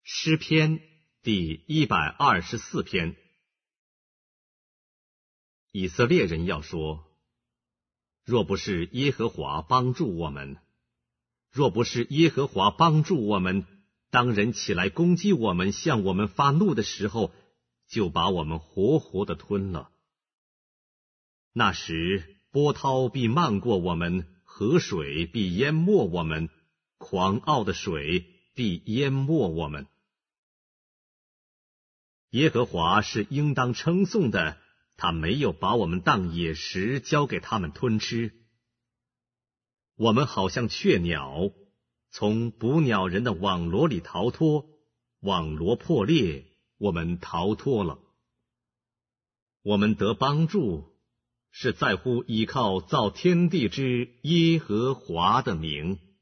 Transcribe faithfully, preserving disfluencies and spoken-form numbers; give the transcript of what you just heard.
诗篇第一百二十四篇。以色列人要说：若不是耶和华帮助我们，若不是耶和华帮助我们，当人起来攻击我们，向我们发怒的时候，就把我们活活的吞了。那时波涛必漫过我们，河水必淹没我们，狂傲的水必淹没我们。耶和华是应当称颂的，他没有把我们当野食交给他们吞吃。我们好像雀鸟，从捕鸟人的网罗里逃脱，网罗破裂，我们逃脱了。我们得帮助，是在乎依靠造天地之耶和华的名。